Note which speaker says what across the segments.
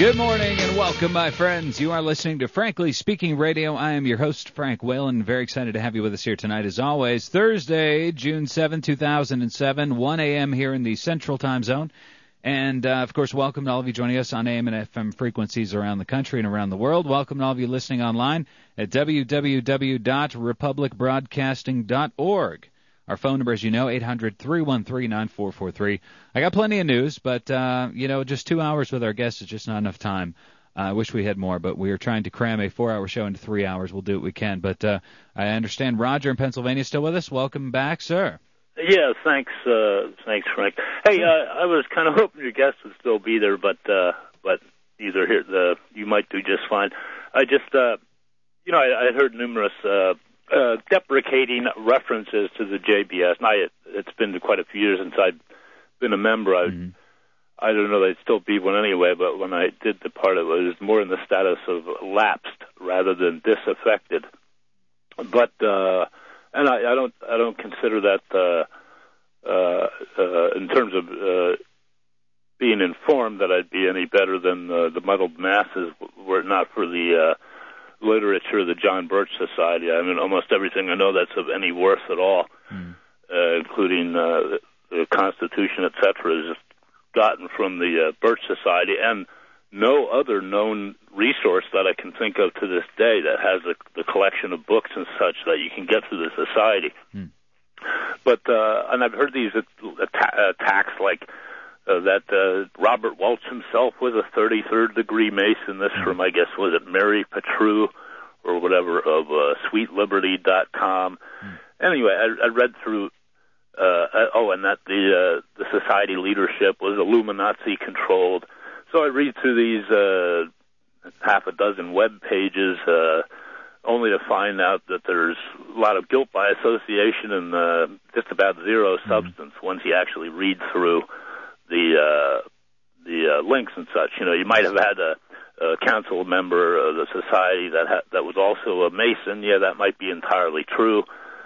Speaker 1: Good morning and welcome, my friends. You are listening to Frankly Speaking Radio. I am your host, Frank Whalen. Very excited to have you with us here tonight, as always. Thursday, June 7, 2007, 1 a.m. here in the Central Time Zone. And, of course, welcome to all of you joining us on AM and FM frequencies around the country and around the world. Welcome to all of you listening online at www.republicbroadcasting.org. Our phone number, as you know, 800-313-9443. I got plenty of news, but, just 2 hours with our guests is just not enough time. I wish we had more, but we are trying to cram a 4-hour show into 3 hours. We'll do what we can. But I understand Roger in Pennsylvania is still with us. Welcome back, sir.
Speaker 2: Yeah, thanks, Frank. Hey, I was kind of hoping your guest would still be there, but either here, you might do just fine. I just, I heard numerous deprecating references to the JBS. Now, it's been quite a few years since I've been a member. I don't know that I'd still be one anyway, but when I did depart, it was more in the status of lapsed rather than disaffected. But and I don't consider that in terms of being informed that I'd be any better than the muddled masses were it not for the literature of the John Birch Society. I mean, almost everything I know that's of any worth at all, including the Constitution, etc., is just gotten from the Birch Society, and no other known resource that I can think of to this day that has the collection of books and such that you can get through the society. But and I've heard these attacks like that Robert Welch himself was a 33rd degree Mason. This from, I guess, was it Mary Petru or whatever of SweetLiberty.com. Anyway, I read through, and that the society leadership was Illuminati controlled. So I read through these half a dozen web pages, only to find out that there's a lot of guilt by association and just about zero substance once you actually read through the links and such. You know, you might have had a council member of the society that was also a Mason. Yeah, that might be entirely true.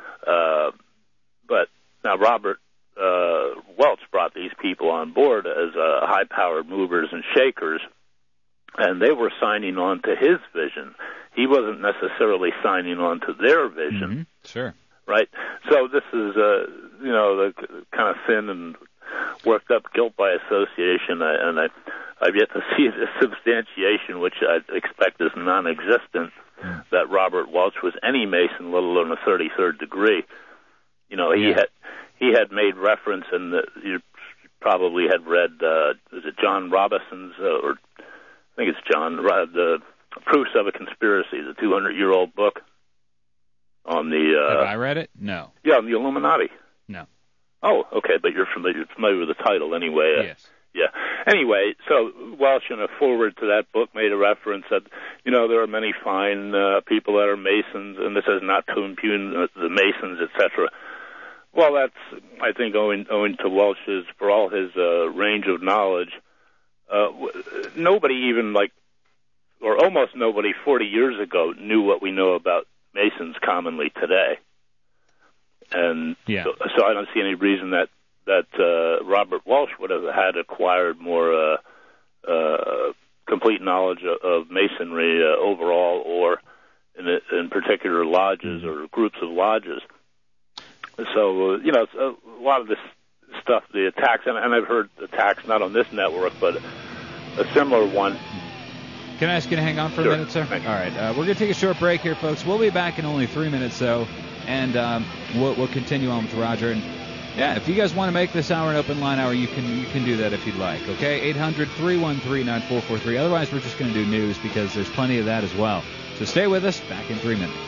Speaker 2: But now Robert Welch brought these people on board as high-powered movers and shakers, and they were signing on to his vision. He wasn't necessarily signing on to their vision.
Speaker 1: Sure.
Speaker 2: Right? So this is, the kind of thin and worked up guilt by association, and I've yet to see the substantiation, which I expect is non-existent, that Robert Welch was any Mason, let alone a 33rd degree. You know, he had made reference, and you probably had read, is it John Robinson's, or I think it's John, the Proofs of a Conspiracy, the 200-year-old book on the...
Speaker 1: have I read it? No.
Speaker 2: Yeah, on the Illuminati.
Speaker 1: No.
Speaker 2: Oh, okay, but you're familiar with the title anyway.
Speaker 1: Yes.
Speaker 2: Yeah. Anyway, so Welch, in a foreword to that book, made a reference that, there are many fine people that are Masons, and this is not to impugn the Masons, etc. Well, that's, I think, owing to Welch's, for all his range of knowledge, nobody even, or almost nobody 40 years ago knew what we know about Masons commonly today. And so I don't see any reason that Robert Welch would have had acquired more complete knowledge of Masonry overall, or in particular lodges or groups of lodges. So, a lot of this stuff, the attacks, and I've heard attacks not on this network, but a similar one.
Speaker 1: Can I ask you to hang on for a minute, sir?
Speaker 2: Thanks.
Speaker 1: All right. We're going to take a short break here, folks. We'll be back in only 3 minutes, though, and we'll continue on with Roger. And, yeah, if you guys want to make this hour an open line hour, you can do that if you'd like, okay? 800-313-9443. Otherwise, we're just going to do news because there's plenty of that as well. So stay with us. Back in 3 minutes.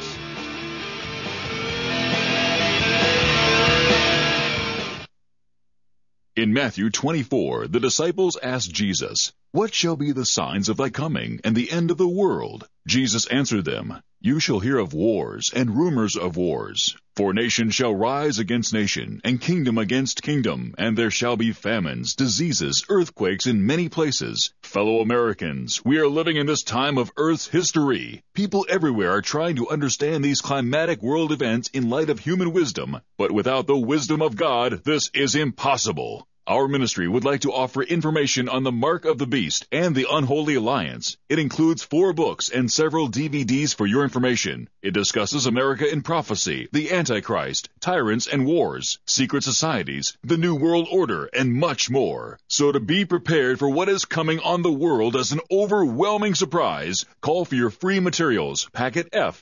Speaker 3: In Matthew 24, the disciples asked Jesus, "What shall be the signs of thy coming and the end of the world?" Jesus answered them, "You shall hear of wars and rumors of wars. For nation shall rise against nation, and kingdom against kingdom, and there shall be famines, diseases, earthquakes in many places. Fellow Americans, we are living in this time of Earth's history. People everywhere are trying to understand these climatic world events in light of human wisdom, but without the wisdom of God, this is impossible. Our ministry would like to offer information on the mark of the beast Beast and the Unholy Alliance. It includes 4 books and several DVDs for your information. It discusses America in prophecy, the Antichrist, tyrants and wars, secret societies, the New World Order, and much more. So to be prepared for what is coming on the world as an overwhelming surprise, call for your free materials. Packet F,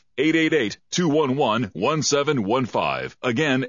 Speaker 3: 888-211-1715. Again,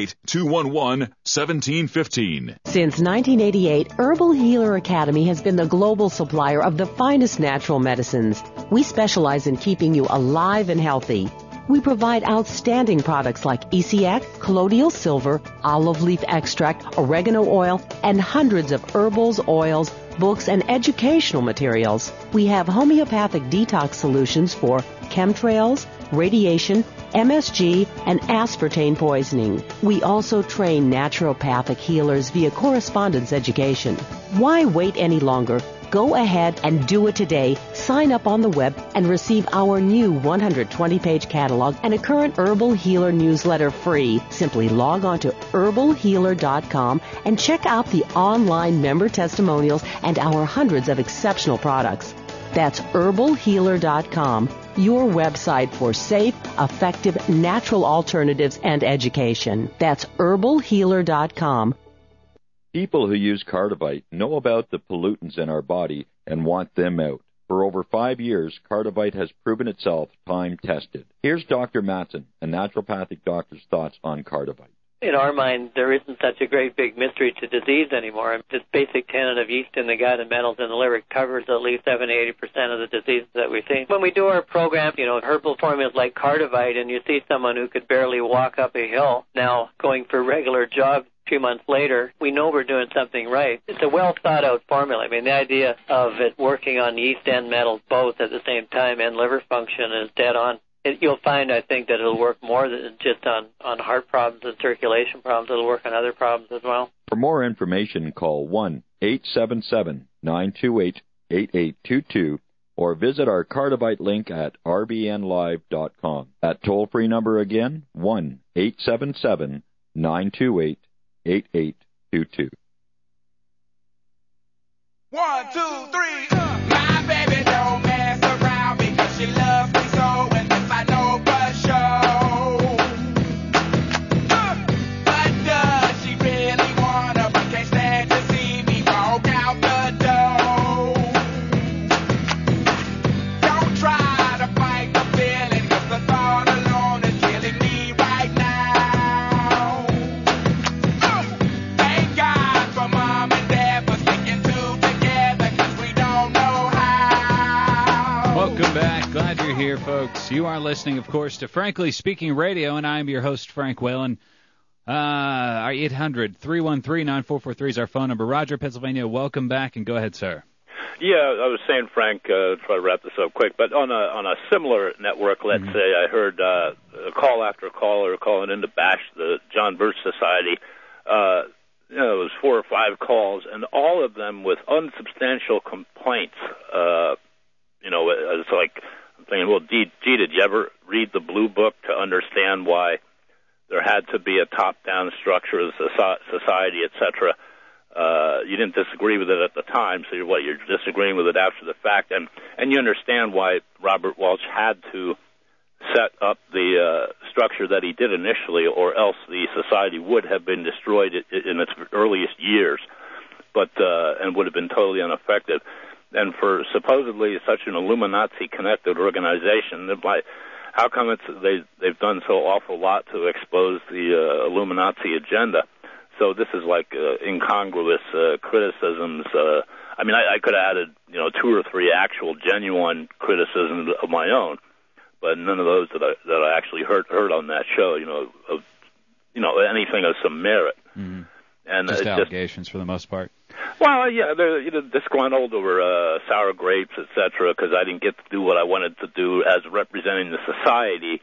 Speaker 3: 888-211-1715.
Speaker 4: Since 1988, Herbal Healer Academy has been the global supplier of the finest natural medicines. We specialize in keeping you alive and healthy. We provide outstanding products like ECX, colloidal silver, olive leaf extract, oregano oil, and hundreds of herbals, oils, books, and educational materials. We have homeopathic detox solutions for chemtrails, radiation, MSG, and aspartame poisoning. We also train naturopathic healers via correspondence education. Why wait any longer? Go ahead and do it today. Sign up on the web and receive our new 120-page catalog and a current Herbal Healer newsletter free. Simply log on to herbalhealer.com and check out the online member testimonials and our hundreds of exceptional products. That's herbalhealer.com, your website for safe, effective, natural alternatives and education. That's herbalhealer.com.
Speaker 5: People who use Cardivite know about the pollutants in our body and want them out. For over 5 years, Cardivite has proven itself time-tested. Here's Dr. Matson, a naturopathic doctor's thoughts on Cardivite.
Speaker 6: In our mind, there isn't such a great big mystery to disease anymore. This basic tenet of yeast in the gut and metals in the liver covers at least 70-80% of the diseases that we see. When we do our program, herbal formulas like Cardivite, and you see someone who could barely walk up a hill now going for regular jogs. A few months later, we know we're doing something right. It's a well-thought-out formula. I mean, the idea of it working on yeast and metals both at the same time and liver function is dead on. You'll find, I think, that it'll work more than just on heart problems and circulation problems. It'll work on other problems as well.
Speaker 5: For more information, call 1-877-928-8822 or visit our Cardivite link at rbnlive.com. That toll-free number again, 1-877-928-8822. 8822.
Speaker 7: 1, 2, 3. My baby don't mess around because she loves me so, and this I know for sure. But does she really wanna? But can't stand to see me walk out the door. Don't try to fight the feeling, 'cause the thought alone is killing me right now.
Speaker 1: Welcome back. Glad you're here, folks. You are listening, of course, to Frankly Speaking Radio, and I'm your host, Frank Whalen. Our 800-313-9443 is our phone number. Roger, Pennsylvania, welcome back, and go ahead, sir.
Speaker 2: Yeah, I was saying, Frank, try to wrap this up quick, but on a similar network, let's say, I heard call after caller calling in to bash the John Birch Society. It was 4 or 5 calls, and all of them with unsubstantial complaints. It's like, I'm thinking, well, gee, did you ever read the Blue Book to understand why there had to be a top-down structure of society, etc.? You didn't disagree with it at the time, so you're disagreeing with it after the fact, and you understand why Robert Welch had to set up the structure that he did initially, or else the society would have been destroyed in its earliest years, and would have been totally ineffective. And for supposedly such an Illuminati-connected organization, how come they've done so awful lot to expose the Illuminati agenda? So this is like incongruous criticisms. I could have added 2 or 3 actual genuine criticisms of my own, but none of those that I actually heard on that show. Anything of some merit.
Speaker 1: Mm-hmm. And just allegations for the most part.
Speaker 2: Well, yeah, they're disgruntled over sour grapes, etc., because I didn't get to do what I wanted to do as representing the society.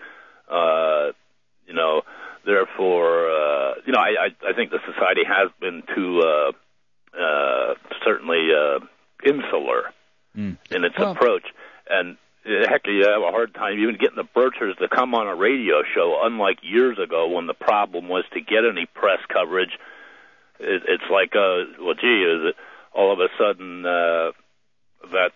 Speaker 2: Therefore, I think the society has been too certainly insular in its approach, and heck, you have a hard time even getting the Birchers to come on a radio show, unlike years ago when the problem was to get any press coverage. It's like, is it all of a sudden, that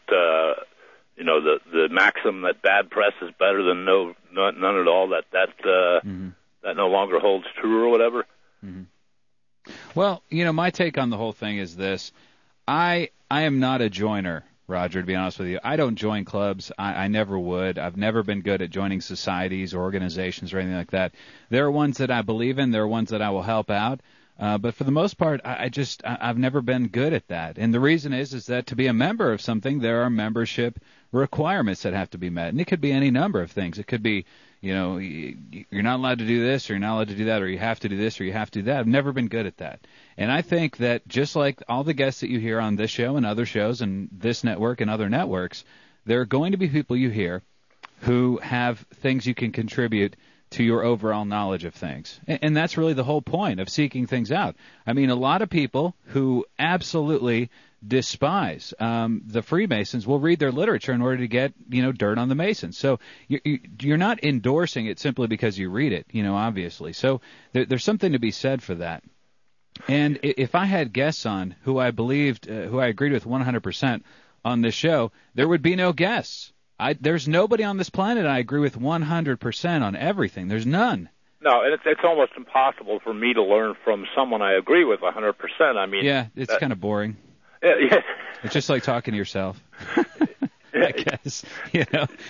Speaker 2: the maxim that bad press is better than none at all, that no longer holds true or whatever.
Speaker 1: Mm-hmm. Well, my take on the whole thing is this. I am not a joiner, Roger, to be honest with you. I don't join clubs. I never would. I've never been good at joining societies or organizations or anything like that. There are ones that I believe in. There are ones that I will help out. But for the most part, I've never been good at that. And the reason is that to be a member of something, there are membership requirements that have to be met. And it could be any number of things. It could be, you're not allowed to do this, or you're not allowed to do that, or you have to do this, or you have to do that. I've never been good at that. And I think that just like all the guests that you hear on this show and other shows and this network and other networks, there are going to be people you hear who have things you can contribute to your overall knowledge of things. And that's really the whole point of seeking things out. I mean, a lot of people who absolutely despise the Freemasons will read their literature in order to get, dirt on the Masons. So you're not endorsing it simply because you read it, obviously. So there's something to be said for that. And if I had guests on who I believed, who I agreed with 100% on this show, there would be no guests. There's nobody on this planet I agree with 100% on everything. There's none.
Speaker 2: No, and it's almost impossible for me to learn from someone I agree with 100%. I mean,
Speaker 1: yeah, it's kind of boring.
Speaker 2: Yeah.
Speaker 1: It's just like talking to yourself. I guess.
Speaker 2: Yeah.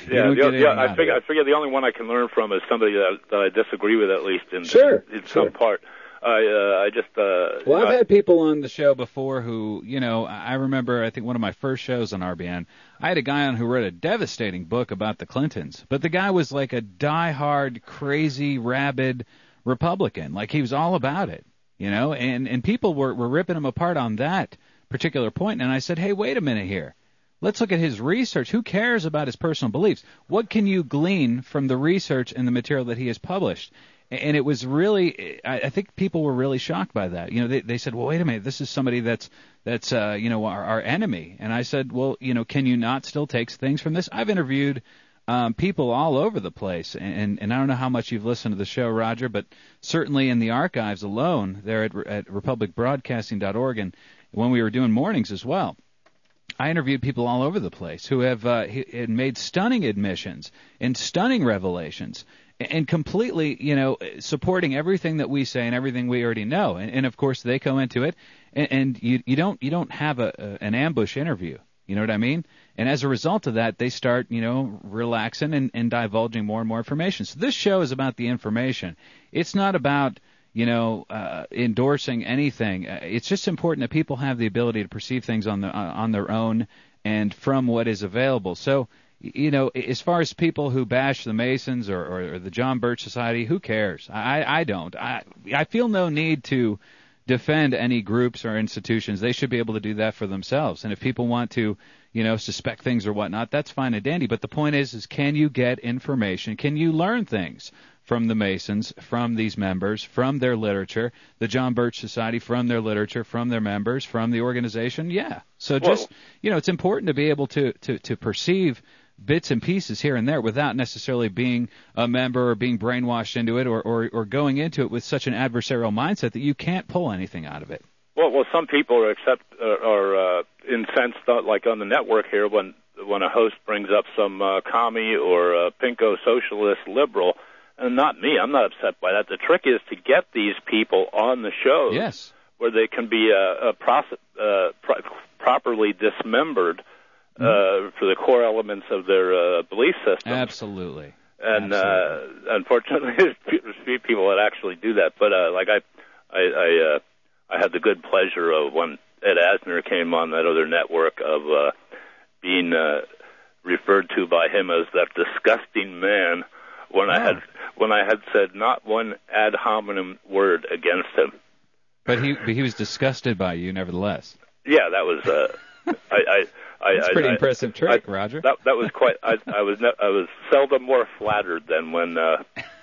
Speaker 2: I figure the only one I can learn from is somebody that I disagree with, at least in some part.
Speaker 1: Well, I've had people on the show before who, I remember, I think one of my first shows on RBN, I had a guy on who wrote a devastating book about the Clintons, but the guy was like a diehard, crazy, rabid Republican. Like, he was all about it, and people were ripping him apart on that particular point. And I said, hey, wait a minute here. Let's look at his research. Who cares about his personal beliefs? What can you glean from the research and the material that he has published? And it was really, I think people were really shocked by that. They said, well, wait a minute, this is somebody that's our enemy. And I said, well, can you not still take things from this? I've interviewed people all over the place, and I don't know how much you've listened to the show, Roger, but certainly in the archives alone there at republicbroadcasting.org, and when we were doing mornings as well, I interviewed people all over the place who have made stunning admissions and stunning revelations, and completely, supporting everything that we say and everything we already know. And of course, they go into it, and you don't have an ambush interview. You know what I mean? And as a result of that, they start, relaxing and divulging more and more information. So this show is about the information. It's not about, endorsing anything. It's just important that people have the ability to perceive things on their own and from what is available. So, as far as people who bash the Masons or the John Birch Society, who cares? I don't. I feel no need to defend any groups or institutions. They should be able to do that for themselves. And if people want to, suspect things or whatnot, that's fine and dandy. But the point is can you get information? Can you learn things from the Masons, from these members, from their literature, the John Birch Society, from their literature, from their members, from the organization? Yeah. So just, it's important to be able to perceive bits and pieces here and there without necessarily being a member or being brainwashed into it or going into it with such an adversarial mindset that you can't pull anything out of it.
Speaker 2: Well, some people are incensed, like on the network here, when a host brings up some commie or a pinko socialist liberal, and not me. I'm not upset by that. The trick is to get these people on the show,
Speaker 1: yes,
Speaker 2: where they can be properly dismembered for the core elements of their belief system.
Speaker 1: Absolutely.
Speaker 2: And unfortunately, there's few people that actually do that. But I had the good pleasure of when Ed Asner came on that other network of being referred to by him as that disgusting man when I had said not one ad hominem word against him.
Speaker 1: But he was disgusted by you, nevertheless.
Speaker 2: Yeah, that was.
Speaker 1: That's a pretty impressive trick, Roger.
Speaker 2: That was quite. I was seldom more flattered than when. Well,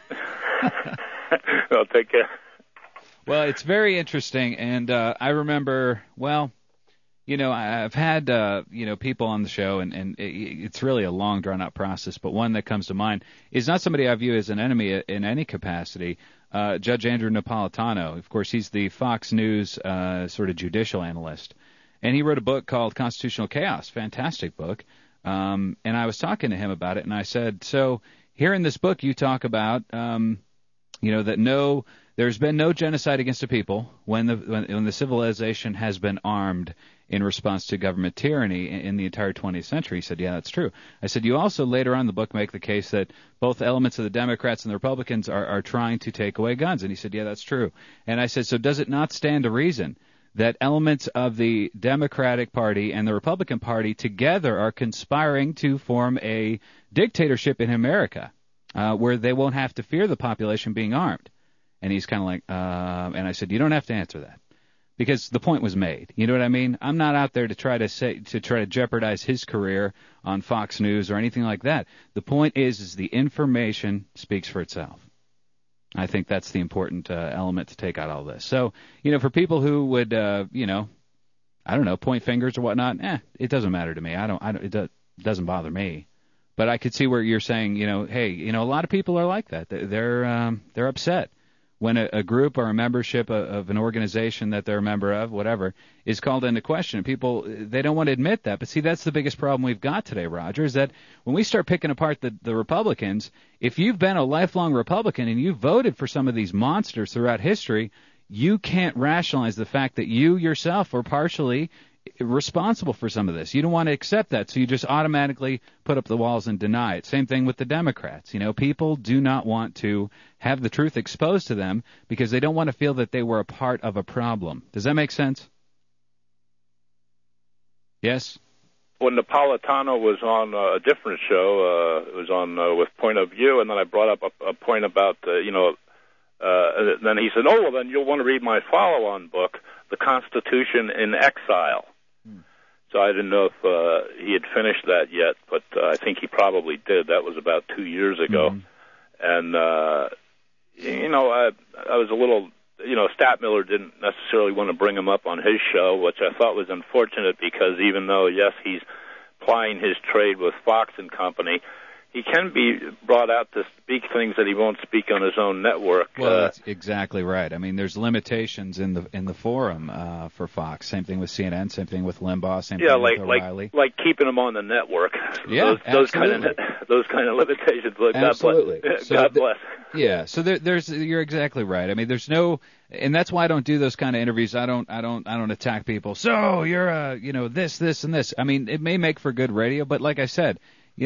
Speaker 2: take care.
Speaker 1: Well, it's very interesting, and I remember. Well, I've had people on the show, and it's really a long, drawn-out process. But one that comes to mind is not somebody I view as an enemy in any capacity. Judge Andrew Napolitano. Of course, he's the Fox News sort of judicial analyst. And he wrote a book called Constitutional Chaos, fantastic book. And I was talking to him about it, and I said, so here in this book you talk about, that there's been no genocide against a people when the civilization has been armed in response to government tyranny in the entire 20th century. He said, yeah, that's true. I said, you also later on in the book make the case that both elements of the Democrats and the Republicans are trying to take away guns. And he said, yeah, that's true. And I said, so does it not stand to reason that elements of the Democratic Party and the Republican Party together are conspiring to form a dictatorship in America where they won't have to fear the population being armed? And he's kind of like, and I said, you don't have to answer that, because the point was made. You know what I mean? I'm not out there to try to jeopardize his career on Fox News or anything like that. The point is the information speaks for itself. I think that's the important element to take out all this. So, for people who would, point fingers or whatnot, it doesn't matter to me. It doesn't bother me. But I could see where you're saying, hey, a lot of people are like that. They're upset when a group or a membership of an organization that they're a member of, whatever, is called into question. People, they don't want to admit that. But see, that's the biggest problem we've got today, Roger, is that when we start picking apart the Republicans, if you've been a lifelong Republican and you voted for some of these monsters throughout history, you can't rationalize the fact that you yourself were partially responsible for some of this. You don't want to accept that, so you just automatically put up the walls and deny it. Same thing with the Democrats. People do not want to have the truth exposed to them because they don't want to feel that they were a part of a problem. Does that make sense? Yes?
Speaker 2: When Napolitano was on a different show, it was on with Point of View, and then I brought up a point about, then he said, oh, well, then you'll want to read my follow-on book, The Constitution in Exile. So I didn't know if he had finished that yet, but I think he probably did. That was about 2 years ago. And, I was a little, Statmiller didn't necessarily want to bring him up on his show, which I thought was unfortunate because even though, yes, he's plying his trade with Fox and Company, he can be brought out to speak things that he won't speak on his own network.
Speaker 1: Well, that's exactly right. I mean, there's limitations in the forum for Fox. Same thing with CNN. Same thing with Limbaugh. Same thing with O'Reilly.
Speaker 2: Like keeping him on the network.
Speaker 1: Yeah,
Speaker 2: those kind of limitations. Look,
Speaker 1: absolutely.
Speaker 2: God bless.
Speaker 1: Yeah. So there's you're exactly right. I mean, there's no, and that's why I don't do those kind of interviews. I don't attack people. So you're this and this. I mean, it may make for good radio, but like I said,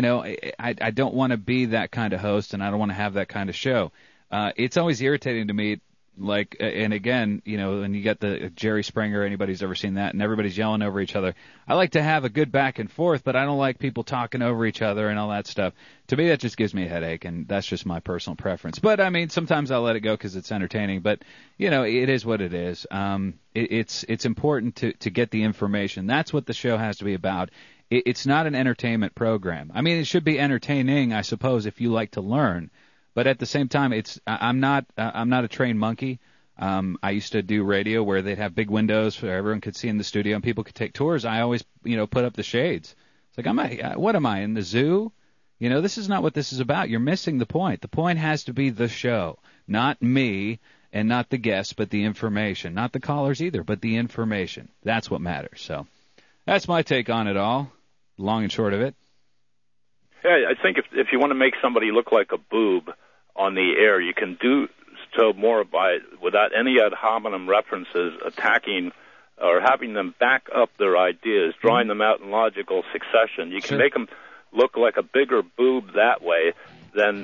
Speaker 1: I don't want to be that kind of host, and I don't want to have that kind of show. It's always irritating to me, and again, when you got the Jerry Springer, anybody's ever seen that, and everybody's yelling over each other. I like to have a good back and forth, but I don't like people talking over each other and all that stuff. To me, that just gives me a headache, and that's just my personal preference. But, I mean, sometimes I'll let it go because it's entertaining, but, it is what it is. It's important to get the information. That's what the show has to be about. It's not an entertainment program. I mean, it should be entertaining, I suppose, if you like to learn. But at the same time, I'm not a trained monkey. I used to do radio where they'd have big windows where everyone could see in the studio and people could take tours. I always, put up the shades. It's like, what am I, in the zoo? This is not what this is about. You're missing the point. The point has to be the show, not me and not the guests, but the information. Not the callers either, but the information. That's what matters. So that's my take on it all. Long and short of it.
Speaker 2: Yeah, I think if you want to make somebody look like a boob on the air, you can do so more without any ad hominem references, attacking or having them back up their ideas, drawing them out in logical succession. You can make them look like a bigger boob that way than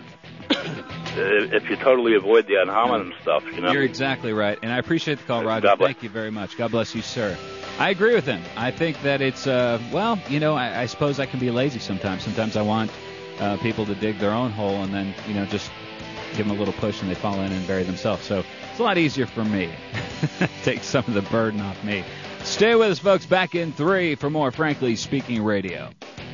Speaker 2: if you totally avoid the ad hominem stuff.
Speaker 1: You're exactly right, and I appreciate the call, Roger. Thank you very much. God bless you, sir. I agree with him. I think that it's, I suppose I can be lazy sometimes. Sometimes I want people to dig their own hole and then, just give them a little push and they fall in and bury themselves. So it's a lot easier for me. Take some of the burden off me. Stay with us, folks. Back in 3 for more Frankly Speaking Radio.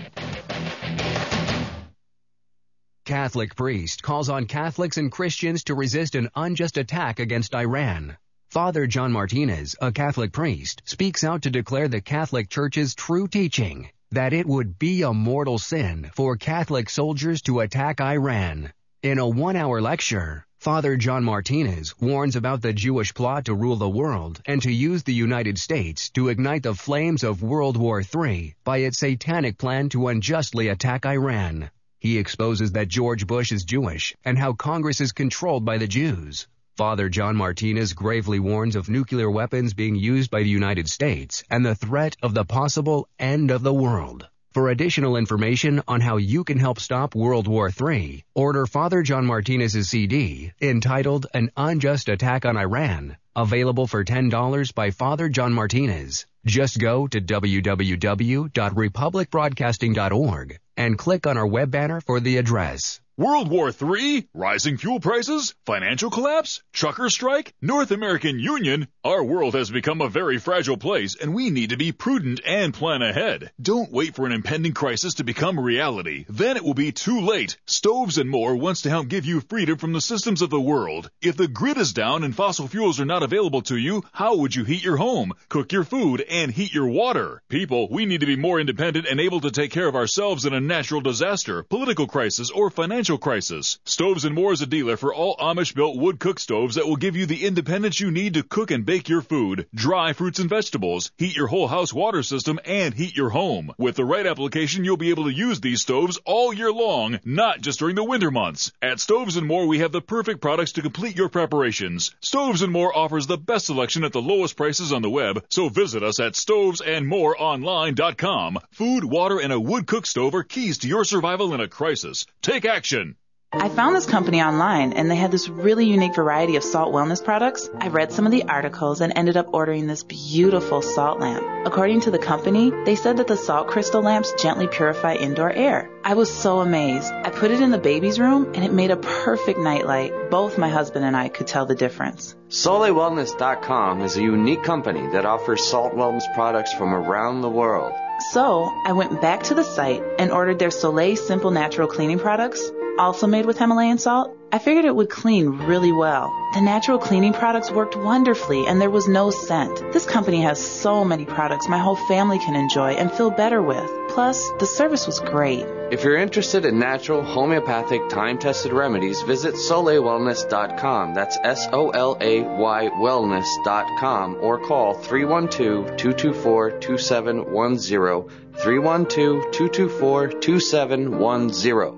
Speaker 8: Catholic priest calls on Catholics and Christians to resist an unjust attack against Iran. Father John Martinez, a Catholic priest, speaks out to declare the Catholic Church's true teaching, that it would be a mortal sin for Catholic soldiers to attack Iran. In a 1-hour lecture, Father John Martinez warns about the Jewish plot to rule the world and to use the United States to ignite the flames of World War III by its satanic plan to unjustly attack Iran. He exposes that George Bush is Jewish and how Congress is controlled by the Jews. Father John Martinez gravely warns of nuclear weapons being used by the United States and the threat of the possible end of the world. For additional information on how you can help stop World War III, order Father John Martinez's CD entitled An Unjust Attack on Iran, available for $10 by Father John Martinez. Just go to www.republicbroadcasting.org and click on our web banner for the address.
Speaker 3: World War III? Rising fuel prices? Financial collapse? Trucker strike? North American Union? Our world has become a very fragile place, and we need to be prudent and plan ahead. Don't wait for an impending crisis to become reality. Then it will be too late. Stoves and More wants to help give you freedom from the systems of the world. If the grid is down and fossil fuels are not available to you, how would you heat your home, cook your food, and heat your water? People, we need to be more independent and able to take care of ourselves in a natural disaster, political crisis, or financial crisis. Stoves and More is a dealer for all Amish-built wood cook stoves that will give you the independence you need to cook and bake your food, dry fruits and vegetables, heat your whole house water system, and heat your home. With the right application, you'll be able to use these stoves all year long, not just during the winter months. At Stoves and More, we have the perfect products to complete your preparations. Stoves and More offers the best selection at the lowest prices on the web, so visit us at stovesandmoreonline.com. Food, water, and a wood cook stove are keys to your survival in a crisis. Take action.
Speaker 9: I found this company online, and they had this really unique variety of salt wellness products. I read some of the articles and ended up ordering this beautiful salt lamp. According to the company, they said that the salt crystal lamps gently purify indoor air. I was so amazed. I put it in the baby's room, and it made a perfect nightlight. Both my husband and I could tell the difference.
Speaker 10: SoleilWellness.com is a unique company that offers salt wellness products from around the world.
Speaker 9: So I went back to the site and ordered their Soleil Simple Natural Cleaning products, also made with Himalayan salt. I figured it would clean really well. The natural cleaning products worked wonderfully, and there was no scent. This company has so many products my whole family can enjoy and feel better with. Plus, the service was great.
Speaker 10: If you're interested in natural, homeopathic, time-tested remedies, visit SoleilWellness.com. That's SOLAY wellness.com, or call 312-224-2710, 312-224-2710.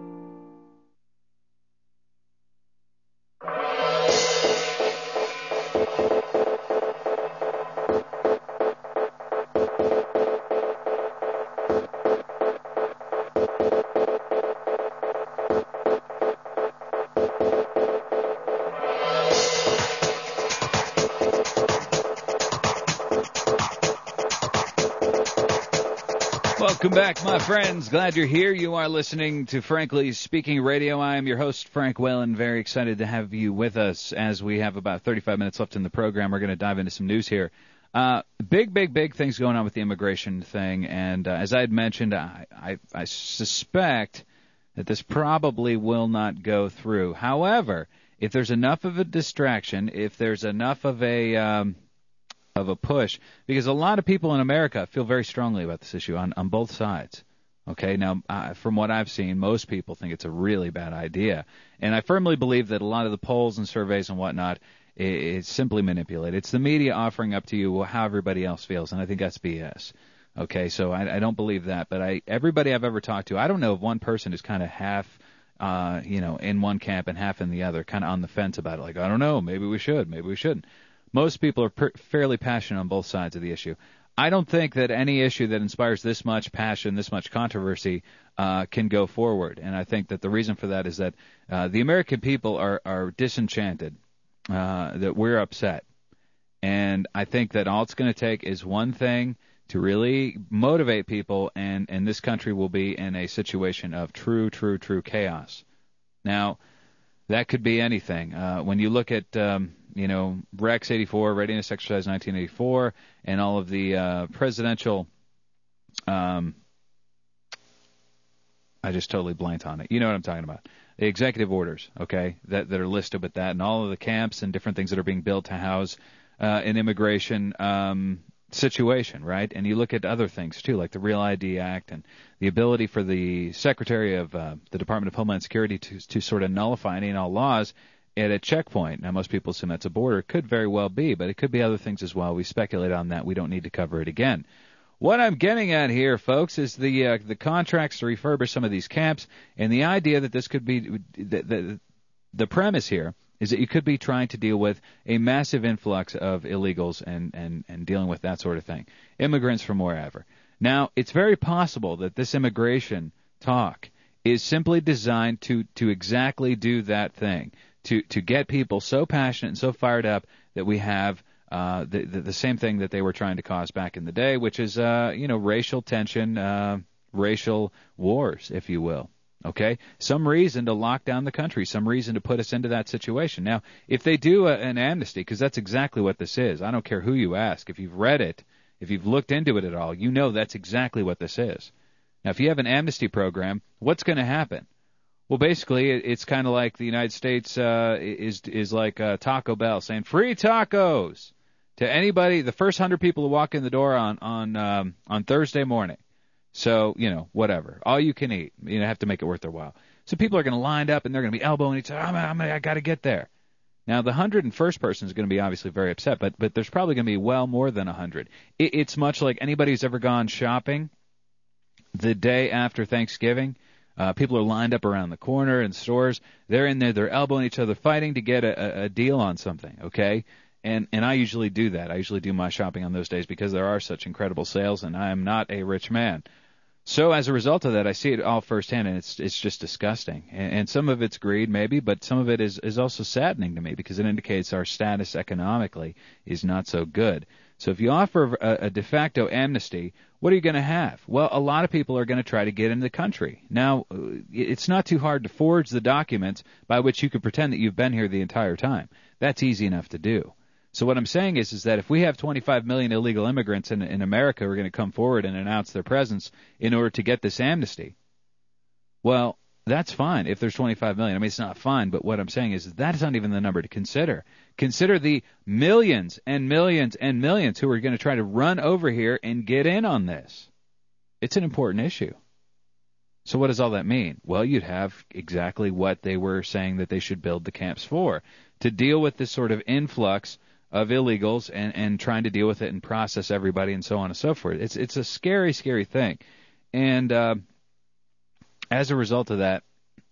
Speaker 1: Welcome back, my friends. Glad you're here. You are listening to Frankly Speaking Radio. I am your host, Frank Whalen. Very excited to have you with us as we have about 35 minutes left in the program. We're going to dive into some news here. Big things going on with the immigration thing. And as I had mentioned, I suspect that this probably will not go through. However, if there's enough of a distraction, if there's enough of a push, because a lot of people in America feel very strongly about this issue on both sides. Okay, now, from what I've seen, most people think it's a really bad idea. And I firmly believe that a lot of the polls and surveys and whatnot is simply manipulated. It's the media offering up to you how everybody else feels, and I think that's BS. Okay, so I don't believe that. But everybody I've ever talked to, I don't know if one person is kind of half, in one camp and half in the other, kind of on the fence about it. Like, I don't know, maybe we should, maybe we shouldn't. Most people are fairly passionate on both sides of the issue. I don't think that any issue that inspires this much passion, this much controversy, can go forward. And I think that the reason for that is that the American people are disenchanted, that we're upset. And I think that all it's going to take is one thing to really motivate people, and this country will be in a situation of true chaos. Now, that could be anything. When you look at Rex 84, Readiness Exercise 1984, and all of the presidential, I just totally blanked on it. You know what I'm talking about. The executive orders, okay, that are listed with that, and all of the camps and different things that are being built to house an immigration situation, right? And you look at other things, too, like the Real ID Act and the ability for the Secretary of the Department of Homeland Security to sort of nullify any and all laws at a checkpoint. Now, most people assume that's a border. It could very well be, but it could be other things as well. We speculate on that. We don't need to cover it again. What I'm getting at here, folks, is the contracts to refurbish some of these camps, and the idea that this could be the premise here is that you could be trying to deal with a massive influx of illegals and dealing with that sort of thing, immigrants from wherever. Now, it's very possible that this immigration talk is simply designed to exactly do that thing, to get people so passionate and so fired up that we have the same thing that they were trying to cause back in the day, which is racial tension, racial wars, if you will. Okay, some reason to lock down the country, some reason to put us into that situation. Now, if they do an amnesty, because that's exactly what this is. I don't care who you ask. If you've read it, if you've looked into it at all, you know that's exactly what this is. Now, if you have an amnesty program, what's going to happen? Well, basically, it's kind of like the United States is like Taco Bell saying free tacos to anybody, the first 100 people who walk in the door on Thursday morning. So, whatever. All you can eat. You have to make it worth their while. So people are going to line up and they're going to be elbowing each other. I got to get there. Now, the 101st person is going to be obviously very upset, but there's probably going to be well more than 100. It's much like anybody who's ever gone shopping the day after Thanksgiving. People are lined up around the corner in stores. They're in there. They're elbowing each other, fighting to get a deal on something, okay? And I usually do that. I usually do my shopping on those days because there are such incredible sales, and I am not a rich man. So as a result of that, I see it all firsthand, and it's just disgusting. And some of it's greed, maybe, but some of it is also saddening to me because it indicates our status economically is not so good. So if you offer a de facto amnesty, what are you going to have? Well, a lot of people are going to try to get into the country. Now, it's not too hard to forge the documents by which you could pretend that you've been here the entire time. That's easy enough to do. So what I'm saying is that if we have 25 million illegal immigrants in America who are going to come forward and announce their presence in order to get this amnesty, well, that's fine if there's 25 million. I mean, it's not fine, but what I'm saying is that's not even the number to consider. Consider the millions and millions and millions who are going to try to run over here and get in on this. It's an important issue. So what does all that mean? Well, you'd have exactly what they were saying that they should build the camps for, to deal with this sort of influx of illegals and trying to deal with it and process everybody and so on and so forth. It's a scary, scary thing. And as a result of that,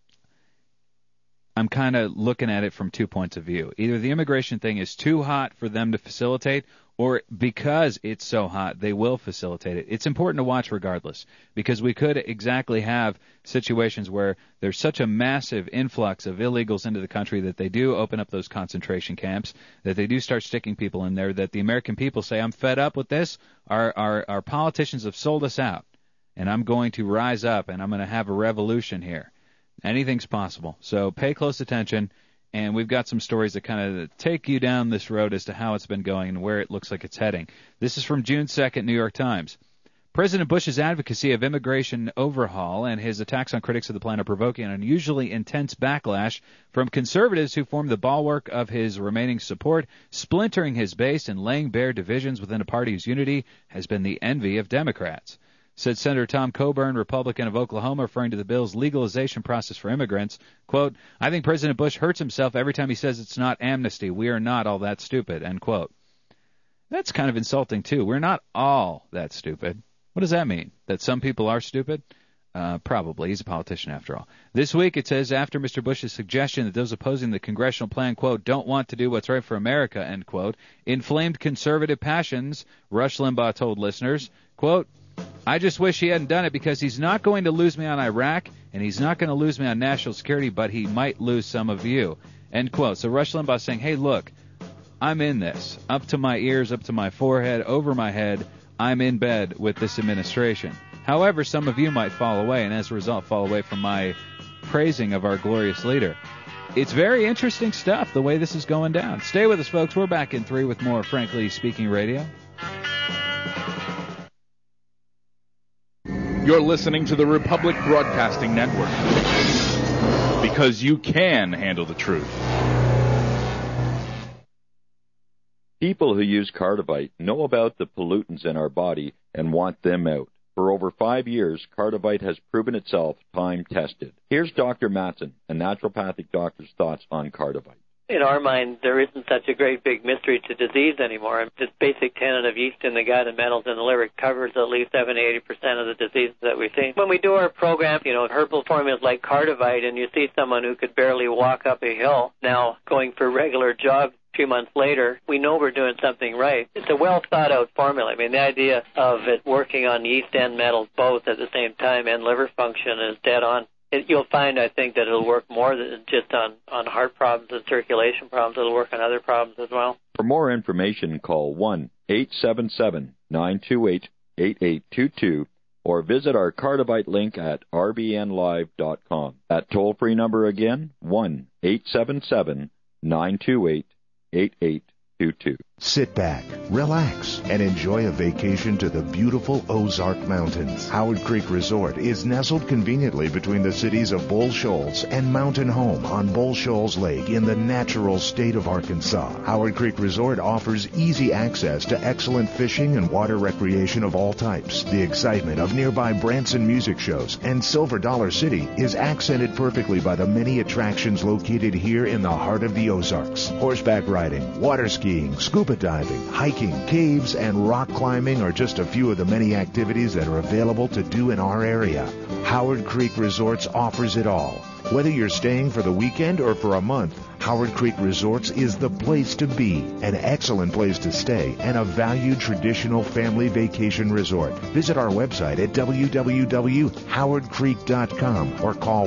Speaker 1: I'm kind of looking at it from 2 points of view. Either the immigration thing is too hot for them to facilitate, or because it's so hot, they will facilitate it. It's important to watch regardless, because we could exactly have situations where there's such a massive influx of illegals into the country that they do open up those concentration camps, that they do start sticking people in there, that the American people say, I'm fed up with this, our politicians have sold us out, and I'm going to rise up, and I'm going to have a revolution here. Anything's possible. So pay close attention, and we've got some stories that kind of take you down this road as to how it's been going and where it looks like it's heading. This is from June 2nd, New York Times. President Bush's advocacy of immigration overhaul and his attacks on critics of the plan are provoking an unusually intense backlash from conservatives who form the bulwark of his remaining support, splintering his base and laying bare divisions within a party whose unity has been the envy of Democrats. Said Senator Tom Coburn, Republican of Oklahoma, referring to the bill's legalization process for immigrants. Quote, I think President Bush hurts himself every time he says it's not amnesty. We are not all that stupid, end quote. That's kind of insulting, too. We're not all that stupid. What does that mean? That some people are stupid? Probably. He's a politician, after all. This week, it says, after Mr. Bush's suggestion that those opposing the congressional plan, quote, don't want to do what's right for America, end quote, inflamed conservative passions, Rush Limbaugh told listeners, quote, I just wish he hadn't done it because he's not going to lose me on Iraq and he's not going to lose me on national security, but he might lose some of you. End quote. So Rush Limbaugh saying, hey, look, I'm in this. Up to my ears, up to my forehead, over my head, I'm in bed with this administration. However, some of you might fall away and as a result fall away from my praising of our glorious leader. It's very interesting stuff, the way this is going down. Stay with us, folks. We're back in 3 with more Frankly Speaking Radio.
Speaker 11: You're listening to the Republic Broadcasting Network, because you can handle the truth.
Speaker 5: People who use Cardivite know about the pollutants in our body and want them out. For over 5 years, Cardivite has proven itself time-tested. Here's Dr. Matson, a naturopathic doctor's thoughts on Cardivite.
Speaker 6: In our mind, there isn't such a great big mystery to disease anymore. This basic tenet of yeast in the gut and metals in the liver covers at least 70-80% of the diseases that we see. When we do our program, herbal formulas like Cardivite, and you see someone who could barely walk up a hill now going for regular jogs a few months later, we know we're doing something right. It's a well-thought-out formula. I mean, the idea of it working on yeast and metals both at the same time and liver function is dead on. You'll find, I think, that it'll work more than just on heart problems and circulation problems. It'll work on other problems as well.
Speaker 5: For more information, call 1-877-928-8822 or visit our Cardivite link at rbnlive.com. That toll-free number again, 1-877-928-8822.
Speaker 12: Sit back, relax, and enjoy a vacation to the beautiful Ozark Mountains. Howard Creek Resort is nestled conveniently between the cities of Bull Shoals and Mountain Home on Bull Shoals Lake in the natural state of Arkansas. Howard Creek Resort offers easy access to excellent fishing and water recreation of all types. The excitement of nearby Branson music shows and Silver Dollar City is accented perfectly by the many attractions located here in the heart of the Ozarks. Horseback riding, water skiing, scuba diving, hiking, caves, and rock climbing are just a few of the many activities that are available to do in our area. Howard Creek Resorts offers it all. Whether you're staying for the weekend or for a month, Howard Creek Resorts is the place to be, an excellent place to stay, and a valued traditional family vacation resort. Visit our website at www.howardcreek.com or call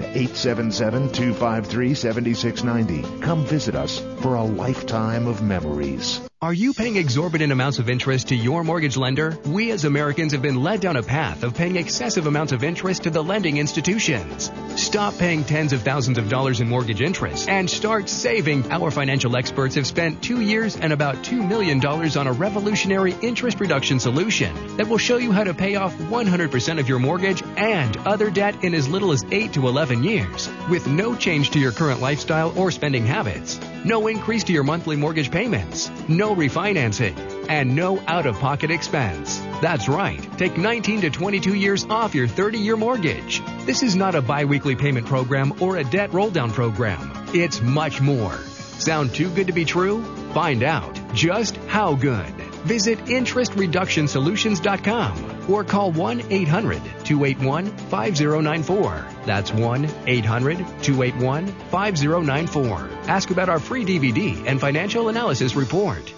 Speaker 12: 1-877-253-7690. Come visit us for a lifetime of memories.
Speaker 8: Are you paying exorbitant amounts of interest to your mortgage lender? We as Americans have been led down a path of paying excessive amounts of interest to the lending institutions. Stop paying tens of thousands of dollars in mortgage interest and start saving. Our financial experts have spent 2 years and about $2 million on a revolutionary interest reduction solution that will show you how to pay off 100% of your mortgage and other debt in as little as 8 to 11 years with no change to your current lifestyle or spending habits. No increase to your monthly mortgage payments, no refinancing, and no out-of-pocket expense. That's right. Take 19 to 22 years off your 30-year mortgage. This is not a biweekly payment program or a debt roll-down program. It's much more. Sound too good to be true? Find out just how good. Visit interestreductionsolutions.com or call 1-800-281-5094. That's 1-800-281-5094. Ask about our free DVD and financial analysis report.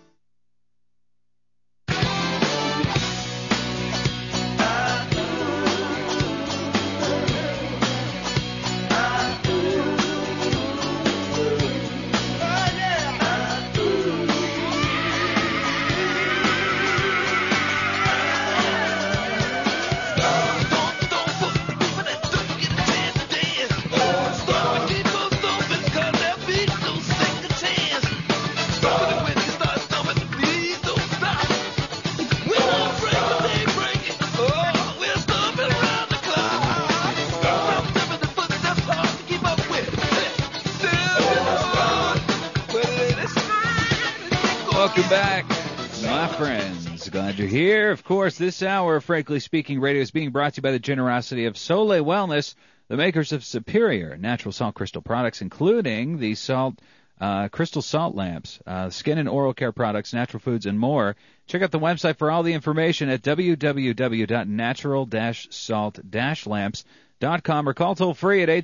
Speaker 1: Welcome back, my friends. Glad you're here. Of course, this hour of Frankly Speaking Radio is being brought to you by the generosity of Soleil Wellness, the makers of superior natural salt crystal products, including the crystal salt lamps, skin and oral care products, natural foods, and more. Check out the website for all the information at www.natural-salt-lamps.com or call toll-free at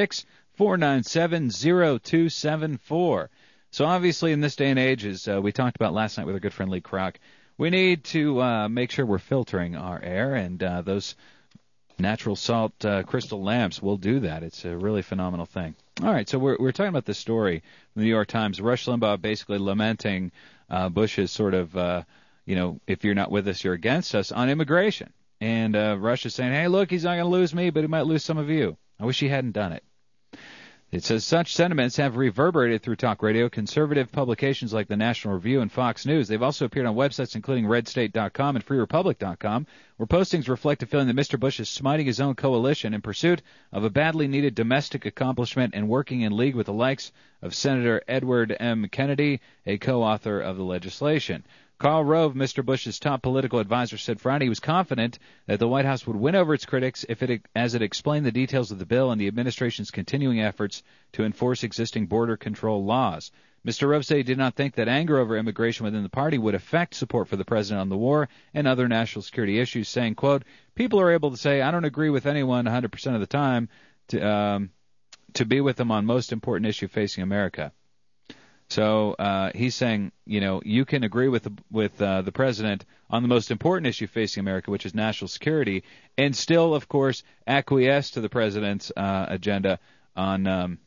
Speaker 1: 866-497-0274. So obviously in this day and age, as we talked about last night with our good friend Lee Kroc, we need to make sure we're filtering our air, and those natural salt crystal lamps will do that. It's a really phenomenal thing. All right, so we're talking about this story from the New York Times. Rush Limbaugh basically lamenting Bush's sort of, if you're not with us, you're against us on immigration. And Rush is saying, hey, look, he's not going to lose me, but he might lose some of you. I wish he hadn't done it. It says such sentiments have reverberated through talk radio, conservative publications like the National Review and Fox News. They've also appeared on websites including RedState.com and FreeRepublic.com, where postings reflect a feeling that Mr. Bush is smiting his own coalition in pursuit of a badly needed domestic accomplishment and working in league with the likes of Senator Edward M. Kennedy, a co-author of the legislation. Karl Rove, Mr. Bush's top political advisor, said Friday he was confident that the White House would win over its critics as it explained the details of the bill and the administration's continuing efforts to enforce existing border control laws. Mr. Rove said he did not think that anger over immigration within the party would affect support for the president on the war and other national security issues, saying, quote, people are able to say, I don't agree with anyone 100% of the time to be with them on most important issue facing America. So he's saying, you can agree with the president on the most important issue facing America, which is national security, and still, of course, acquiesce to the president's agenda on,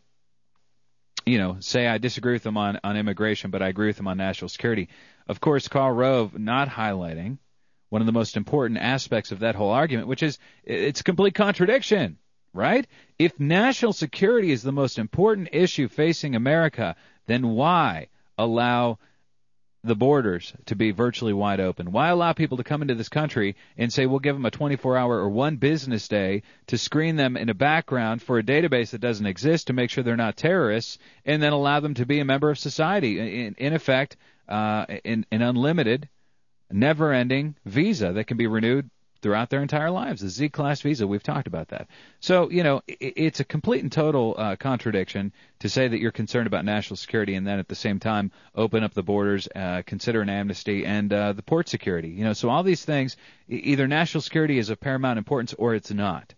Speaker 1: say I disagree with him on immigration, but I agree with him on national security. Of course, Karl Rove not highlighting one of the most important aspects of that whole argument, which is it's a complete contradiction, right? If national security is the most important issue facing America, then why allow the borders to be virtually wide open? Why allow people to come into this country and say we'll give them a 24-hour or one business day to screen them in a background for a database that doesn't exist to make sure they're not terrorists, and then allow them to be a member of society, in effect, an unlimited, never-ending visa that can be renewed throughout their entire lives, the Z-Class visa. We've talked about that. So, it's a complete and total contradiction to say that you're concerned about national security and then at the same time open up the borders, consider an amnesty, and the port security. So all these things, either national security is of paramount importance or it's not.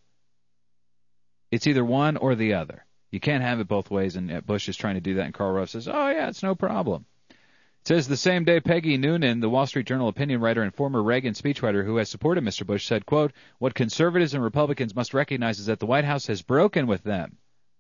Speaker 1: It's either one or the other. You can't have it both ways, and Bush is trying to do that, and Karl Rove says, oh, yeah, it's no problem. It says the same day Peggy Noonan, the Wall Street Journal opinion writer and former Reagan speechwriter who has supported Mr. Bush, said, quote, what conservatives and Republicans must recognize is that the White House has broken with them.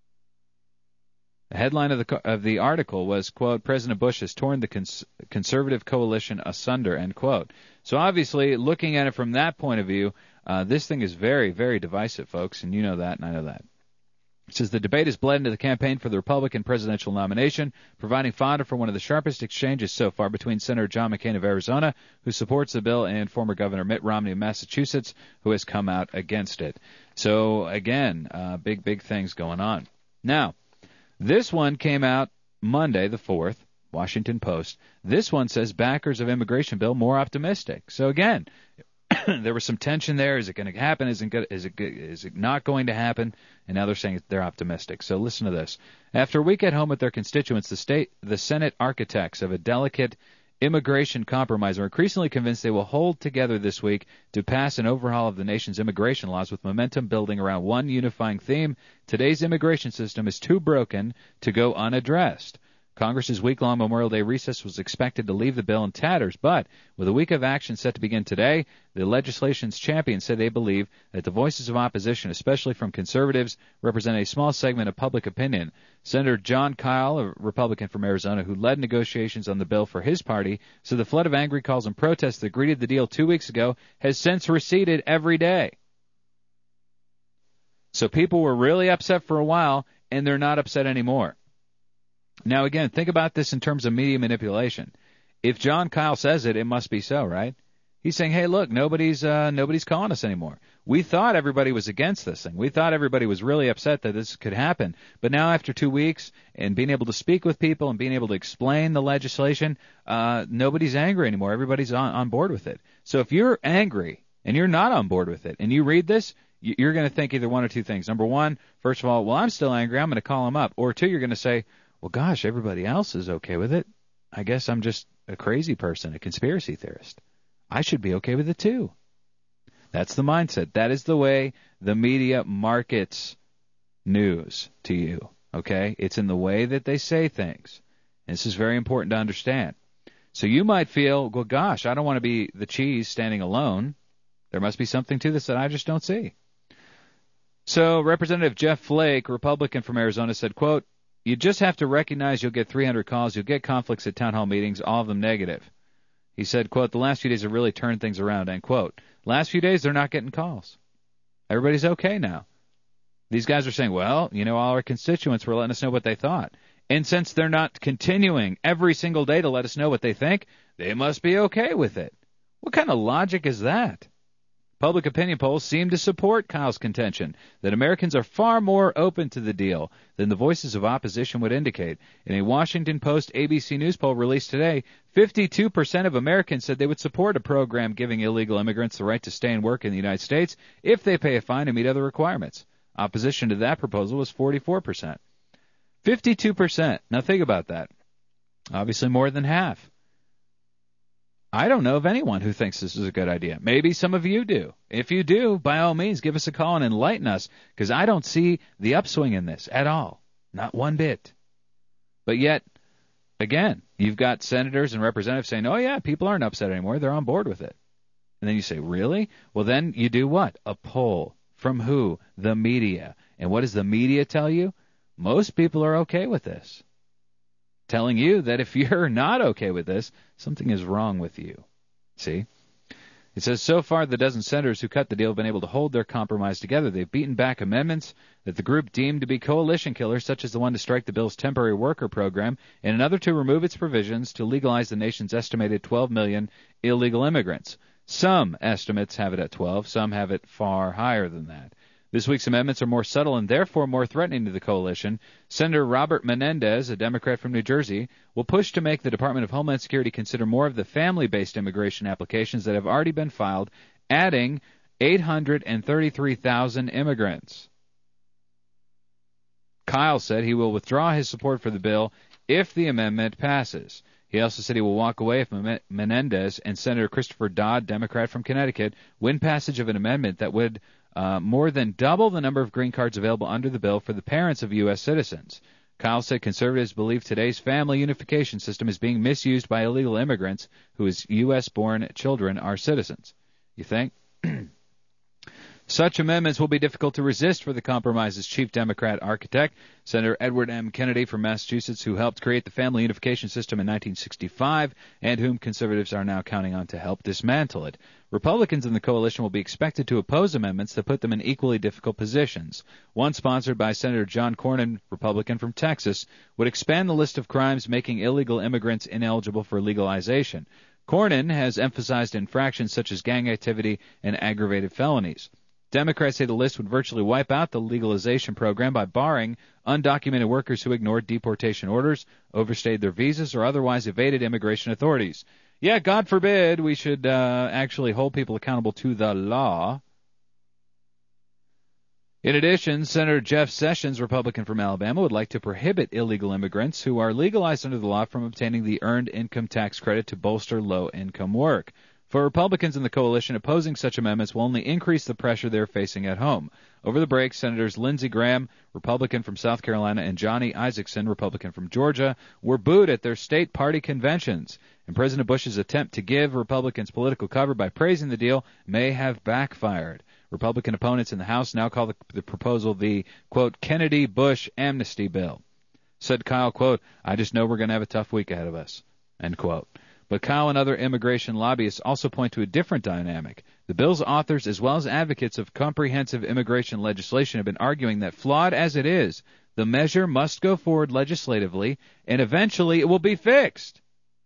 Speaker 1: The headline of the article was, quote, President Bush has torn the conservative coalition asunder, end quote. So obviously, looking at it from that point of view, this thing is very, very divisive, folks, and you know that and I know that. It says the debate has bled into the campaign for the Republican presidential nomination, providing fodder for one of the sharpest exchanges so far between Senator John McCain of Arizona, who supports the bill, and former Governor Mitt Romney of Massachusetts, who has come out against it. So, again, big things going on. Now, this one came out Monday, the 4th, Washington Post. This one says backers of immigration bill more optimistic. So, again, there was some tension there. Is it going to happen? Is it not going to happen? And now they're saying they're optimistic. So listen to this. After a week at home with their constituents, the Senate architects of a delicate immigration compromise are increasingly convinced they will hold together this week to pass an overhaul of the nation's immigration laws with momentum building around one unifying theme. Today's immigration system is too broken to go unaddressed. Congress's week-long Memorial Day recess was expected to leave the bill in tatters, but with a week of action set to begin today, the legislation's champions said they believe that the voices of opposition, especially from conservatives, represent a small segment of public opinion. Senator Jon Kyl, a Republican from Arizona who led negotiations on the bill for his party, said the flood of angry calls and protests that greeted the deal 2 weeks ago has since receded every day. So people were really upset for a while, and they're not upset anymore. Now, again, think about this in terms of media manipulation. If Jon Kyl says it, it must be so, right? He's saying, hey, look, nobody's calling us anymore. We thought everybody was against this thing. We thought everybody was really upset that this could happen. But now after 2 weeks and being able to speak with people and being able to explain the legislation, nobody's angry anymore. Everybody's on board with it. So if you're angry and you're not on board with it and you read this, you're going to think either one or two things. Number one, first of all, well, I'm still angry. I'm going to call him up. Or two, you're going to say, well, gosh, everybody else is okay with it. I guess I'm just a crazy person, a conspiracy theorist. I should be okay with it too. That's the mindset. That is the way the media markets news to you, okay? It's in the way that they say things. And this is very important to understand. So you might feel, well, gosh, I don't want to be the cheese standing alone. There must be something to this that I just don't see. So Representative Jeff Flake, Republican from Arizona, said, quote, you just have to recognize you'll get 300 calls, you'll get conflicts at town hall meetings, all of them negative. He said, quote, the last few days have really turned things around, end quote. Last few days, they're not getting calls. Everybody's okay now. These guys are saying, well, all our constituents were letting us know what they thought. And since they're not continuing every single day to let us know what they think, they must be okay with it. What kind of logic is that? Public opinion polls seem to support Kyle's contention that Americans are far more open to the deal than the voices of opposition would indicate. In a Washington Post ABC News poll released today, 52% of Americans said they would support a program giving illegal immigrants the right to stay and work in the United States if they pay a fine and meet other requirements. Opposition to that proposal was 44%. 52%. Now think about that. Obviously more than half. I don't know of anyone who thinks this is a good idea. Maybe some of you do. If you do, by all means, give us a call and enlighten us, because I don't see the upswing in this at all. Not one bit. But yet, again, you've got senators and representatives saying, oh, yeah, people aren't upset anymore. They're on board with it. And then you say, really? Well, then you do what? A poll. From who? The media. And what does the media tell you? Most people are okay with this. Telling you that if you're not okay with this, something is wrong with you. See? It says, so far the dozen senators who cut the deal have been able to hold their compromise together. They've beaten back amendments that the group deemed to be coalition killers, such as the one to strike the bill's temporary worker program, and another to remove its provisions to legalize the nation's estimated 12 million illegal immigrants. Some estimates have it at 12, some have it far higher than that. This week's amendments are more subtle and therefore more threatening to the coalition. Senator Robert Menendez, a Democrat from New Jersey, will push to make the Department of Homeland Security consider more of the family-based immigration applications that have already been filed, adding 833,000 immigrants. Kyle said he will withdraw his support for the bill if the amendment passes. He also said he will walk away if Menendez and Senator Christopher Dodd, Democrat from Connecticut, win passage of an amendment that would more than double the number of green cards available under the bill for the parents of U.S. citizens. Kyle said conservatives believe today's family unification system is being misused by illegal immigrants whose U.S.-born children are citizens. You think? Such amendments will be difficult to resist for the compromise's chief Democrat architect, Senator Edward M. Kennedy from Massachusetts, who helped create the family unification system in 1965 and whom conservatives are now counting on to help dismantle it. Republicans in the coalition will be expected to oppose amendments that put them in equally difficult positions. One sponsored by Senator John Cornyn, Republican from Texas, would expand the list of crimes making illegal immigrants ineligible for legalization. Cornyn has emphasized infractions such as gang activity and aggravated felonies. Democrats say the list would virtually wipe out the legalization program by barring undocumented workers who ignored deportation orders, overstayed their visas, or otherwise evaded immigration authorities. Yeah, God forbid we should actually hold people accountable to the law. In addition, Senator Jeff Sessions, Republican from Alabama, would like to prohibit illegal immigrants who are legalized under the law from obtaining the earned income tax credit to bolster low-income work. For Republicans in the coalition, opposing such amendments will only increase the pressure they're facing at home. Over the break, Senators Lindsey Graham, Republican from South Carolina, and Johnny Isakson, Republican from Georgia, were booed at their state party conventions. And President Bush's attempt to give Republicans political cover by praising the deal may have backfired. Republican opponents in the House now call the proposal the, quote, Kennedy-Bush amnesty bill. Said Kyle, quote, I just know we're going to have a tough week ahead of us, end quote. But Kyle and other immigration lobbyists also point to a different dynamic. The bill's authors, as well as advocates of comprehensive immigration legislation, have been arguing that, flawed as it is, the measure must go forward legislatively, and eventually it will be fixed.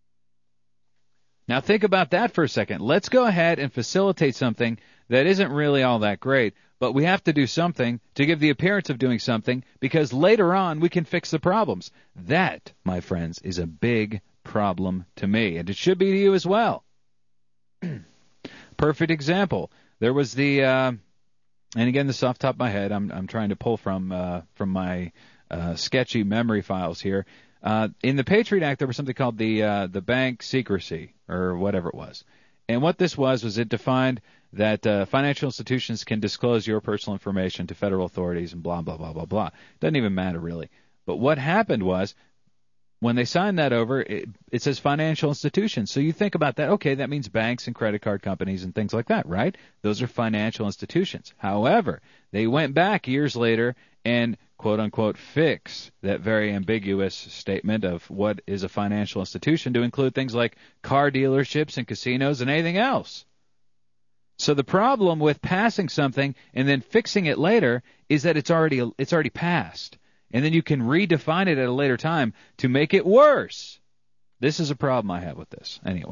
Speaker 1: Now think about that for a second. Let's go ahead and facilitate something that isn't really all that great, but we have to do something to give the appearance of doing something, because later on we can fix the problems. That, my friends, is a big problem to me, and it should be to you as well. Perfect example. There was the, and again, this is off the top of my head. I'm trying to pull from my sketchy memory files here. In the Patriot Act, there was something called the bank secrecy, or whatever it was. And what this was it defined that financial institutions can disclose your personal information to federal authorities and blah, blah, blah, blah, blah. Doesn't even matter, really. But what happened was, when they signed that over, it says financial institutions. So you think about that, okay, that means banks and credit card companies and things like that, right? Those are financial institutions. However, they went back years later and, quote-unquote, fix that very ambiguous statement of what is a financial institution to include things like car dealerships and casinos and anything else. So the problem with passing something and then fixing it later is that it's already passed. And then you can redefine it at a later time to make it worse. This is a problem I have with this. Anyway,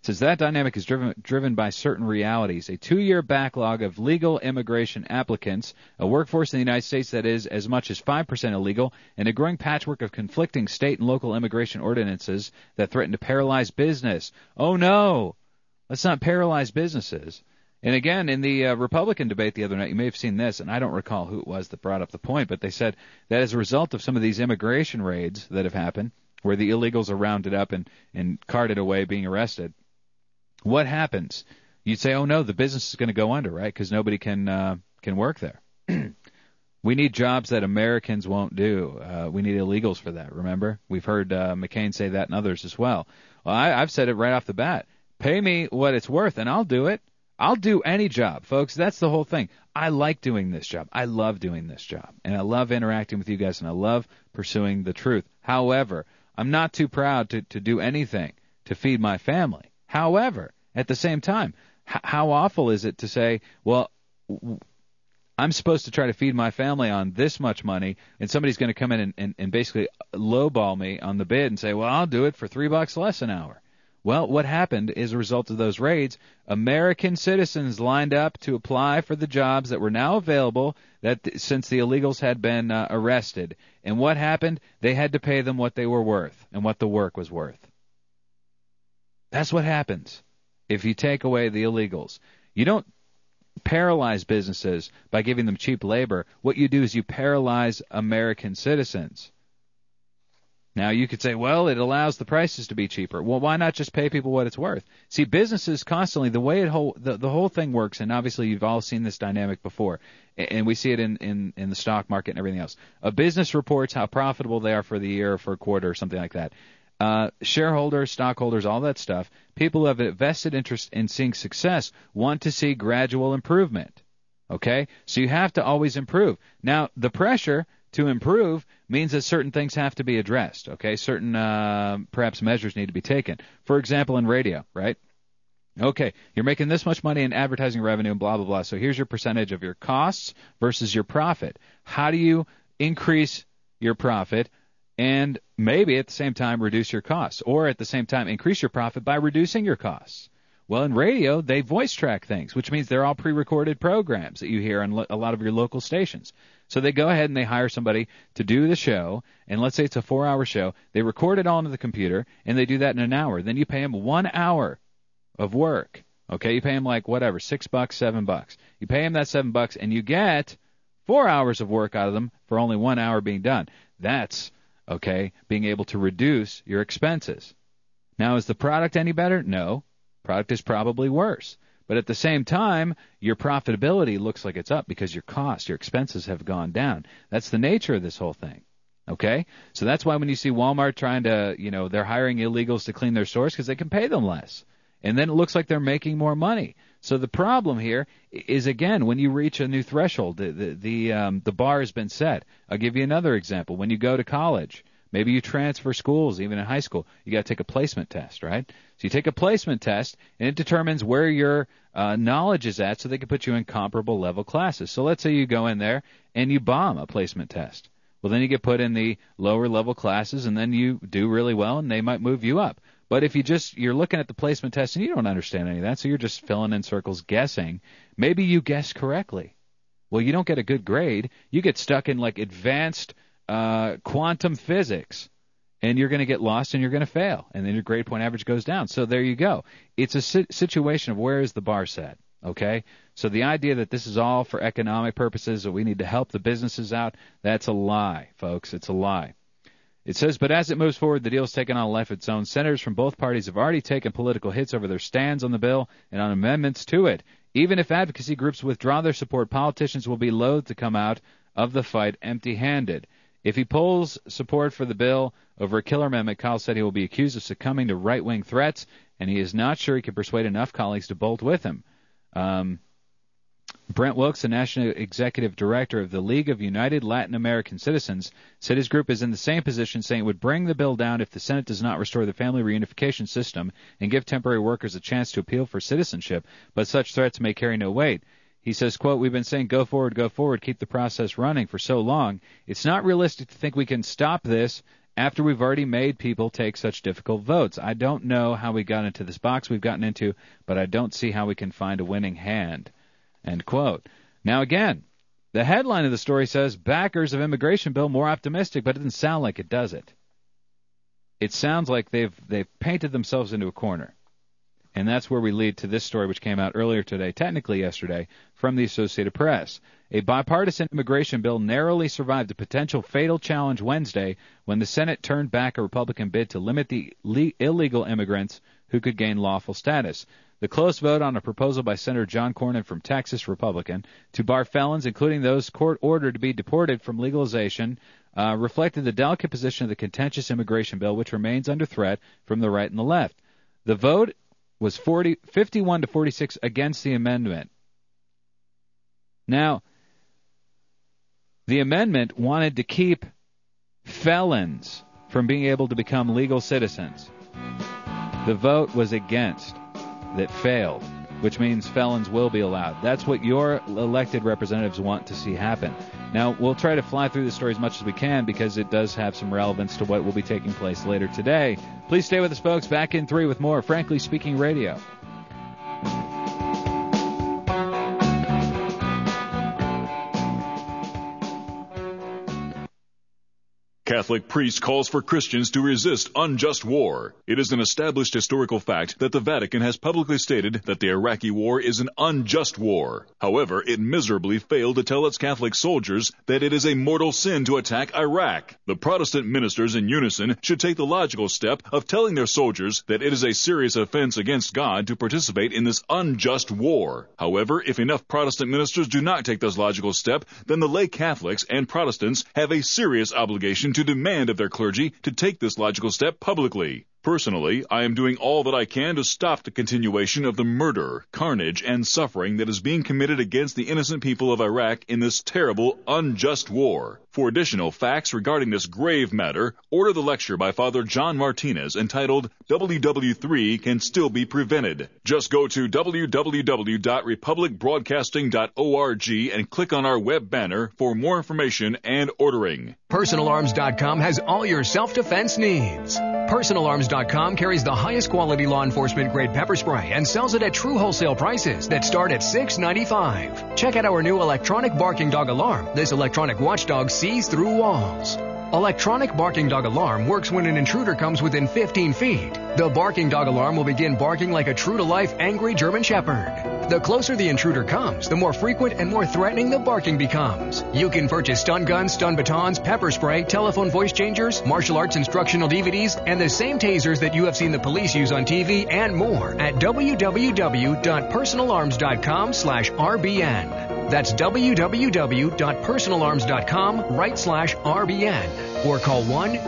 Speaker 1: It says that dynamic is driven by certain realities, a 2-year backlog of legal immigration applicants, a workforce in the United States that is as much as 5% illegal, and a growing patchwork of conflicting state and local immigration ordinances that threaten to paralyze business. Oh no! Let's not paralyze businesses. And again, in the Republican debate the other night, you may have seen this, and I don't recall who it was that brought up the point, but they said that as a result of some of these immigration raids that have happened, where the illegals are rounded up and carted away being arrested, what happens? You'd say, oh no, the business is going to go under, right? Because nobody can work there. We need jobs that Americans won't do. We need illegals for that, remember? We've heard McCain say that and others as well. Well, I've said it right off the bat. Pay me what it's worth, and I'll do it. I'll do any job, folks. That's the whole thing. I like doing this job. I love doing this job. And I love interacting with you guys, and I love pursuing the truth. However, I'm not too proud to do anything to feed my family. However, at the same time, how awful is it to say, well, I'm supposed to try to feed my family on this much money, and somebody's going to come in and basically lowball me on the bid and say, well, I'll do it for $3 less an hour. Well, what happened as a result of those raids, American citizens lined up to apply for the jobs that were now available since the illegals had been arrested. And what happened? They had to pay them what they were worth and what the work was worth. That's what happens if you take away the illegals. You don't paralyze businesses by giving them cheap labor. What you do is you paralyze American citizens. Now, you could say, well, it allows the prices to be cheaper. Well, why not just pay people what it's worth? See, businesses constantly, the way the whole thing works, and obviously you've all seen this dynamic before, and we see it in the stock market and everything else. A business reports how profitable they are for the year or for a quarter or something like that. Shareholders, stockholders, all that stuff, people who have a vested interest in seeing success want to see gradual improvement. Okay? So you have to always improve. Now, the pressure to improve means that certain things have to be addressed. Okay? Certain, perhaps, measures need to be taken. For example, in radio, right? Okay, you're making this much money in advertising revenue and blah, blah, blah. So here's your percentage of your costs versus your profit. How do you increase your profit and maybe at the same time reduce your costs, or at the same time increase your profit by reducing your costs? Well, in radio, they voice track things, which means they're all pre-recorded programs that you hear on a lot of your local stations. So they go ahead and they hire somebody to do the show, and let's say it's a 4-hour show. They record it all into the computer, and they do that in an hour. Then you pay them 1 hour of work. Okay, you pay them like whatever, $6, $7. You pay them that $7, and you get 4 hours of work out of them for only 1 hour being done. That's okay, being able to reduce your expenses. Now, is the product any better? No. Product is probably worse. But at the same time, your profitability looks like it's up because your costs, your expenses have gone down. That's the nature of this whole thing. Okay? So that's why when you see Walmart trying to, they're hiring illegals to clean their stores because they can pay them less. And then it looks like they're making more money. So the problem here is, again, when you reach a new threshold, the bar has been set. I'll give you another example. When you go to college, maybe you transfer schools, even in high school, you got to take a placement test, right? So you take a placement test, and it determines where your knowledge is at so they can put you in comparable level classes. So let's say you go in there and you bomb a placement test. Well, then you get put in the lower level classes, and then you do really well, and they might move you up. But if you're looking at the placement test and you don't understand any of that, so you're just filling in circles guessing, maybe you guess correctly. Well, you don't get a good grade. You get stuck in like advanced quantum physics, and you're going to get lost and you're going to fail, and then your grade point average goes down. So there you go. It's a situation of where is the bar set, okay? So the idea that this is all for economic purposes, that we need to help the businesses out, that's a lie, folks. It's a lie. It says, but as it moves forward, the deal is taking on a life of its own. Senators from both parties have already taken political hits over their stands on the bill and on amendments to it. Even if advocacy groups withdraw their support, politicians will be loath to come out of the fight empty-handed. If he pulls support for the bill over a killer amendment, Kyle said he will be accused of succumbing to right-wing threats, and he is not sure he can persuade enough colleagues to bolt with him. Brent Wilkes, the National Executive Director of the League of United Latin American Citizens, said his group is in the same position, saying it would bring the bill down if the Senate does not restore the family reunification system and give temporary workers a chance to appeal for citizenship, but such threats may carry no weight. He says, quote, we've been saying go forward, keep the process running for so long. It's not realistic to think we can stop this after we've already made people take such difficult votes. I don't know how we got into this box we've gotten into, but I don't see how we can find a winning hand. End quote. Now again, the headline of the story says, backers of immigration bill more optimistic, but it doesn't sound like it, does it? It sounds like they've painted themselves into a corner. And that's where we lead to this story, which came out earlier today, technically yesterday, from the Associated Press. A bipartisan immigration bill narrowly survived a potential fatal challenge Wednesday when the Senate turned back a Republican bid to limit the illegal immigrants who could gain lawful status. The close vote on a proposal by Senator John Cornyn from Texas, Republican, to bar felons, including those court-ordered to be deported from legalization, reflected the delicate position of the contentious immigration bill, which remains under threat from the right and the left. The vote was 51 to 46 against the amendment. Now, the amendment wanted to keep felons from being able to become legal citizens. The vote was against. That failed, which means felons will be allowed. That's what your elected representatives want to see happen. Now, we'll try to fly through the story as much as we can because it does have some relevance to what will be taking place later today. Please stay with us, folks. Back in 3 with more Frankly Speaking Radio.
Speaker 3: Catholic priest calls for Christians to resist unjust war. It is an established historical fact that the Vatican has publicly stated that the Iraqi war is an unjust war. However, it miserably failed to tell its Catholic soldiers that it is a mortal sin to attack Iraq. The Protestant ministers in unison should take the logical step of telling their soldiers that it is a serious offense against God to participate in this unjust war. However, if enough Protestant ministers do not take this logical step, then the lay Catholics and Protestants have a serious obligation to demand of their clergy to take this logical step publicly. Personally, I am doing all that I can to stop the continuation of the murder, carnage, and suffering that is being committed against the innocent people of Iraq in this terrible, unjust war. For additional facts regarding this grave matter, order the lecture by Father John Martinez entitled WW3 Can Still Be Prevented. Just go to www.republicbroadcasting.org and click on our web banner for more information and ordering.
Speaker 8: PersonalArms.com has all your self-defense needs. PersonalArms.com carries the highest quality law enforcement grade pepper spray and sells it at true wholesale prices that start at $6.95. Check out our new electronic barking dog alarm. This electronic watchdog sees through walls. Electronic barking dog alarm works when an intruder comes within 15 feet. The barking dog alarm will begin barking like a true-to-life angry German Shepherd. The closer the intruder comes, the more frequent and more threatening the barking becomes. You can purchase stun guns, stun batons, pepper spray, telephone voice changers, martial arts instructional DVDs, and the same tasers that you have seen the police use on TV and more at www.personalarms.com/RBN. That's www.personalarms.com/RBN or call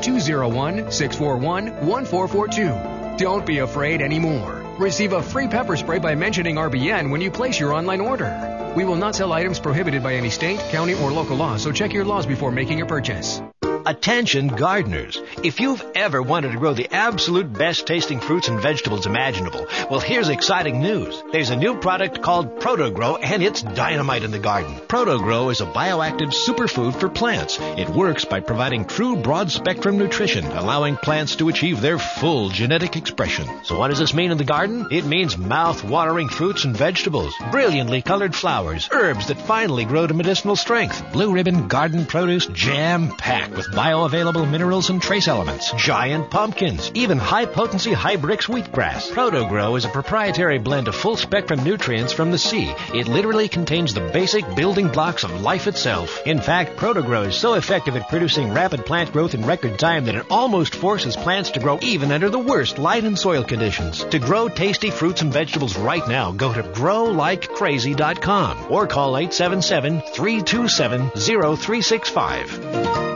Speaker 8: 1-201-641-1442. Don't be afraid anymore. Receive a free pepper spray by mentioning RBN when you place your online order. We will not sell items prohibited by any state, county, or local law, so check your laws before making a purchase.
Speaker 13: Attention gardeners. If you've ever wanted to grow the absolute best tasting fruits and vegetables imaginable, well, here's exciting news. There's a new product called ProtoGrow, and it's dynamite in the garden. ProtoGrow is a bioactive superfood for plants. It works by providing true broad-spectrum nutrition, allowing plants to achieve their full genetic expression. So what does this mean in the garden? It means mouth-watering fruits and vegetables, brilliantly colored flowers, herbs that finally grow to medicinal strength, blue ribbon garden produce jam-packed with bioavailable minerals and trace elements, giant pumpkins, even high-potency Hybrix wheatgrass. ProtoGrow is a proprietary blend of full-spectrum nutrients from the sea. It literally contains the basic building blocks of life itself. In fact, ProtoGrow is so effective at producing rapid plant growth in record time that it almost forces plants to grow even under the worst light and soil conditions. To grow tasty fruits and vegetables right now, go to growlikecrazy.com or call 877-327-0365.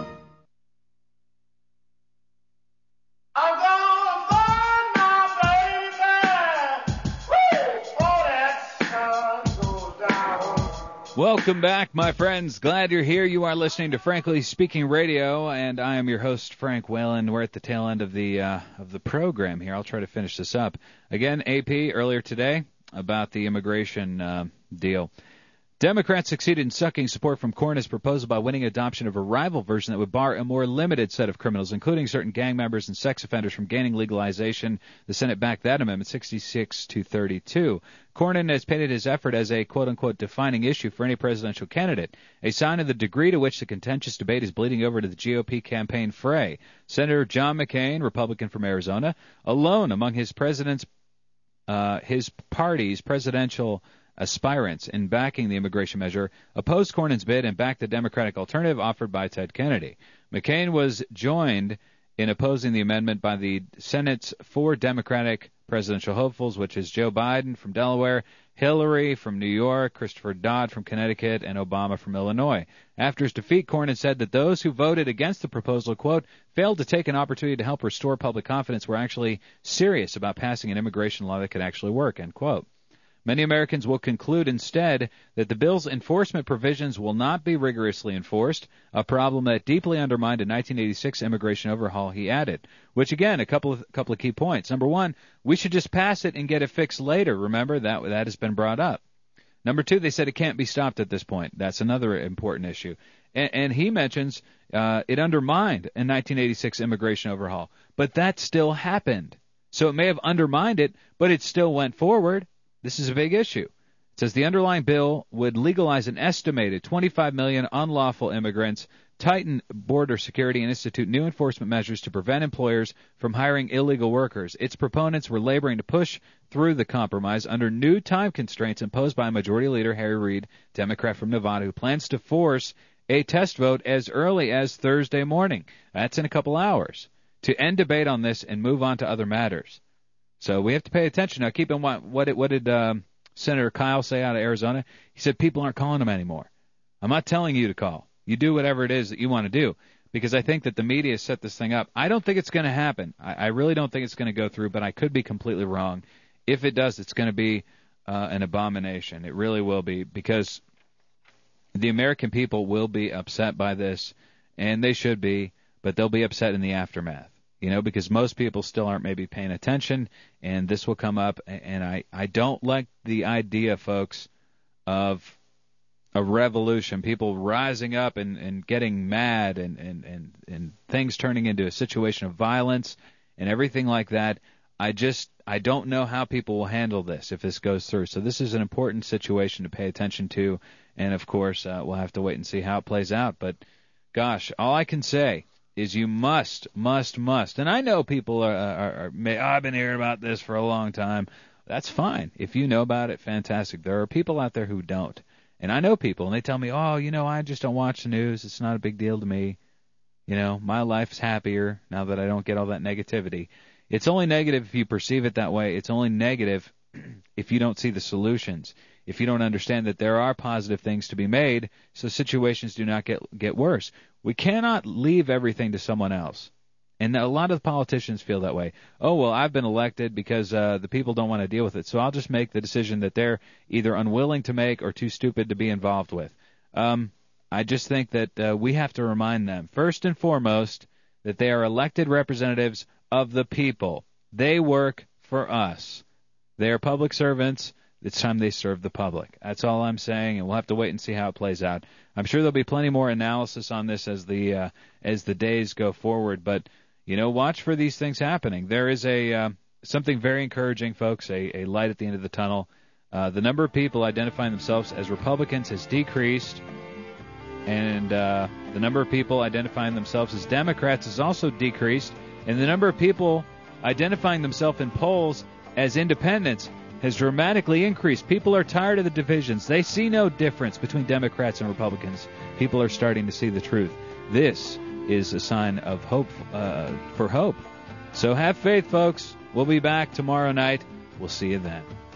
Speaker 1: Welcome back, my friends. Glad you're here. You are listening to Frankly Speaking Radio, and I am your host, Frank Whalen. We're at the tail end of the program here. I'll try to finish this up. Again, AP earlier today about the immigration deal. Democrats succeeded in sucking support from Cornyn's proposal by winning adoption of a rival version that would bar a more limited set of criminals, including certain gang members and sex offenders, from gaining legalization. The Senate backed that amendment 66-32. Cornyn has painted his effort as a quote-unquote defining issue for any presidential candidate, a sign of the degree to which the contentious debate is bleeding over to the GOP campaign fray. Senator John McCain, Republican from Arizona, alone among his party's presidential aspirants in backing the immigration measure, opposed Cornyn's bid and backed the Democratic alternative offered by Ted Kennedy. McCain was joined in opposing the amendment by the Senate's 4 Democratic presidential hopefuls, which is Joe Biden from Delaware, Hillary from New York, Christopher Dodd from Connecticut, and Obama from Illinois. After his defeat, Cornyn said that those who voted against the proposal, quote, failed to take an opportunity to help restore public confidence, were actually serious about passing an immigration law that could actually work, end quote. Many Americans will conclude instead that the bill's enforcement provisions will not be rigorously enforced, a problem that deeply undermined a 1986 immigration overhaul, he added. Which, again, a couple of key points. Number one, we should just pass it and get it fixed later. Remember, that has been brought up. Number two, they said it can't be stopped at this point. That's another important issue. And he mentions it undermined a 1986 immigration overhaul. But that still happened. So it may have undermined it, but it still went forward. This is a big issue. It says the underlying bill would legalize an estimated 25 million unlawful immigrants, tighten border security, and institute new enforcement measures to prevent employers from hiring illegal workers. Its proponents were laboring to push through the compromise under new time constraints imposed by Majority Leader Harry Reid, Democrat from Nevada, who plans to force a test vote as early as Thursday morning. That's in a couple hours, to end debate on this and move on to other matters. So we have to pay attention. Now, keep in mind, what did Senator Kyle say out of Arizona? He said people aren't calling him anymore. I'm not telling you to call. You do whatever it is that you want to do, because I think that the media set this thing up. I don't think it's going to happen. I really don't think it's going to go through, but I could be completely wrong. If it does, it's going to be an abomination. It really will be, because the American people will be upset by this, and they should be, but they'll be upset in the aftermath. You know, because most people still aren't maybe paying attention, and this will come up. And I don't like the idea, folks, of a revolution, people rising up and getting mad and things turning into a situation of violence and everything like that. I don't know how people will handle this if this goes through. So this is an important situation to pay attention to, and, of course, we'll have to wait and see how it plays out. But, gosh, all I can say is you must. And I know people I've been hearing about this for a long time. That's fine. If you know about it, fantastic. There are people out there who don't. And I know people, and they tell me, I just don't watch the news. It's not a big deal to me. My life's happier now that I don't get all that negativity. It's only negative if you perceive it that way. It's only negative if you don't see the solutions, if you don't understand that there are positive things to be made so situations do not get worse. We cannot leave everything to someone else. And a lot of politicians feel that way. Oh, well, I've been elected because the people don't want to deal with it, so I'll just make the decision that they're either unwilling to make or too stupid to be involved with. I just think that we have to remind them, first and foremost, that they are elected representatives of the people. They work for us. They are public servants. It's time they serve the public. That's all I'm saying, and we'll have to wait and see how it plays out. I'm sure there'll be plenty more analysis on this as the days go forward, but watch for these things happening. There is something very encouraging, folks, a light at the end of the tunnel. The number of people identifying themselves as Republicans has decreased, and the number of people identifying themselves as Democrats has also decreased, and the number of people identifying themselves in polls as independents has dramatically increased. People are tired of the divisions. They see no difference between Democrats and Republicans. People are starting to see the truth. This is a sign of hope, for hope. So have faith, folks. We'll be back tomorrow night. We'll see you then.